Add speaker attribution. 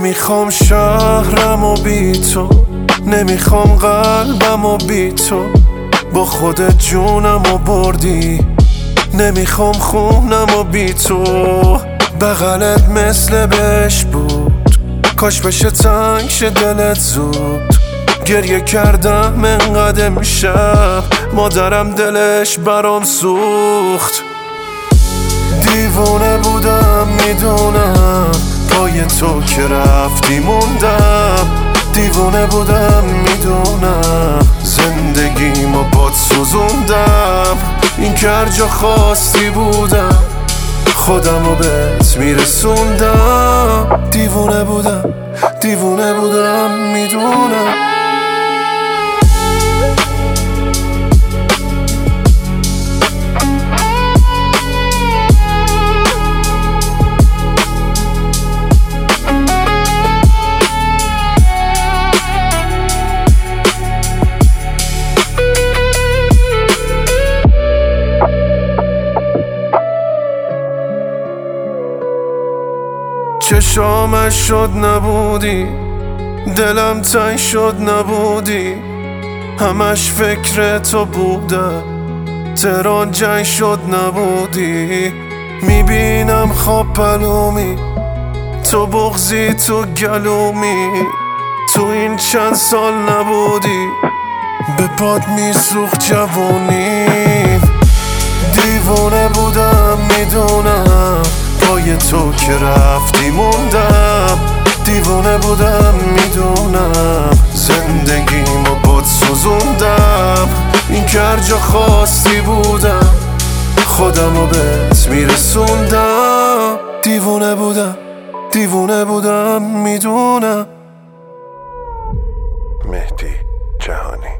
Speaker 1: نمیخوام شهرم و بی تو، نمیخوام قلبم و بی تو، با خودت جونم و بردی. نمیخوام خونم و بی تو، بغلت مثل بهش بود، کاش بشه تنگ شه دلت زود. گریه کردم انقدر امشب، مادرم دلش برام سوخت. دیوونه بودم میدونم، پای تو که رفتی موندم. دیوونه بودم میدونم، زندگیمو باد سوزوندم. این که هر جا خواستی بودم، خودمو بهت میرسوندم. دیوونه بودم، دیوونه بودم میدونم. چشامش شد نبودی، دلم تنگ شد نبودی، همش فکر تو بودم، تهران جنگ شد نبودی. میبینم خواب پلومی، تو بغضی تو گلومی، تو این چند سال نبودی، به پاد میسوخت جوونی. دیوونه بودم میدونم، پای تو که رفتی موندم. دیوونه بودم میدونم، زندگیمو باد سوزوندم. این که هر جا خواستی بودم، خودمو بهت میرسوندم. دیوونه بودم، دیوونه بودم میدونم.
Speaker 2: مهدی جهانی.